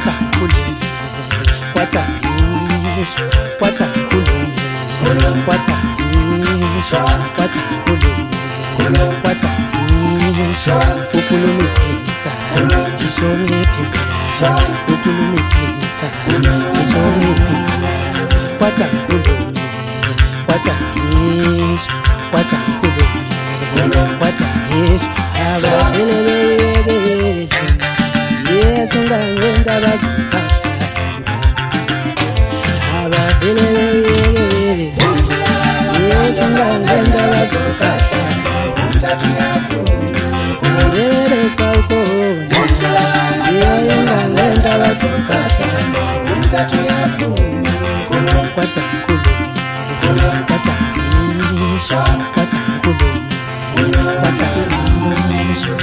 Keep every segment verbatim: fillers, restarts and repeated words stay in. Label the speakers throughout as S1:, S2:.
S1: Kwatakhulume, kwatahisho, kwatakhulume, kwatahisho, kwatakhulume, kwatahisho, ukhuluma isiqinisana, ngisho ngiphendula, ukhuluma isiqinisana, ngisho ngiphendula. Kwatakhulume, kwatahisho, kwatakhulume, kwatahisho, ababelebeleke Yesu ngangendaba zokukhahla, ababelebeleke Yesu ngangendaba zokukhahla, umthathu uyafuna kungelelesa ukhona, Yesu ngangendaba zokukhahla, umthathu uyafuna kwatakhulume, kwatahisho, kwatakhulume, kwatahisho.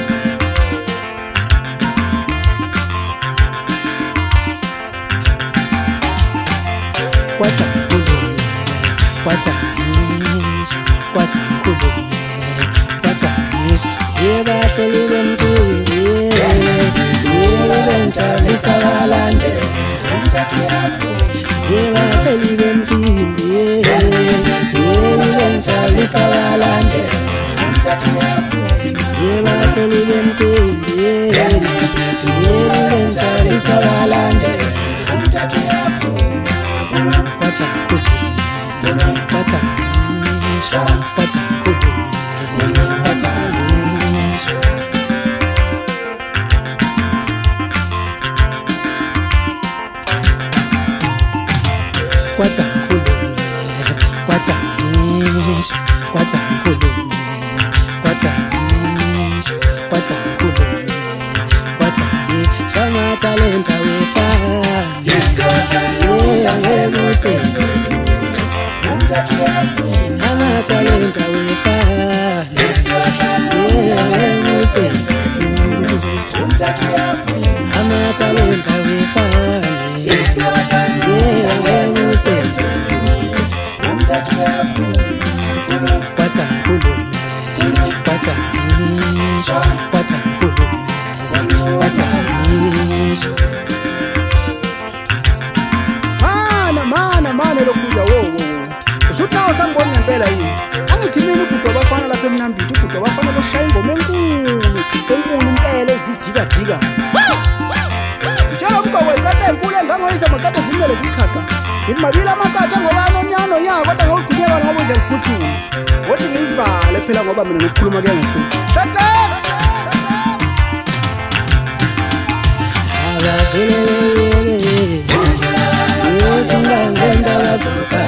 S1: Kwatakhulume, kwatahisho, kwatakhulume, kwatahisho, yebahleli bemcimbi, yebentshalisa abalandeli, umthathu uyafuna. Yebahleli bemcimbi, yebentshalisa abalandeli, umthathu uyafuna. Yebahleli bemcimbi, yebentshalisa abalandeli, umthathu uyafuna. Kwatakhulume, kwatahisho, kwatakhulume, kwatahisho. Kwatakhulume, kwatahisho, kwatakhulume, kwatahisho, kwatakhulume, kwatahisho. Amatalenta wefana, angekusenze lutho, umthathu uyafuna. Amatalenta wefana, angekusenze lutho, umthathu uyafuna. Amatalenta wefana, angekusenze lutho, umthathu uyafuna. Kwatakhulume, kwatahisho, kwatakhulume, kwatahisho.
S2: Mana mana lokuja wo wo usuthi nawe sangibona ngempela yini angithi mina ubhudo bafana lapha eMnambithi ubhudo bafana boshaya ingoma enkulu enkulu impela ezidika dika njalo umgqoko wecatha enkulu engangoyisa macatha zimele zikhaqa ngimabili amacatha ngoba nonyano nyaka kodwa ngawugqunyeka ngoba nje ngiphuthuma wothi ngimvale phela ngoba mina ngokukhuluma ke ngesuku shada
S1: ababelebeleke Yesu ngangendaba zokukhahla.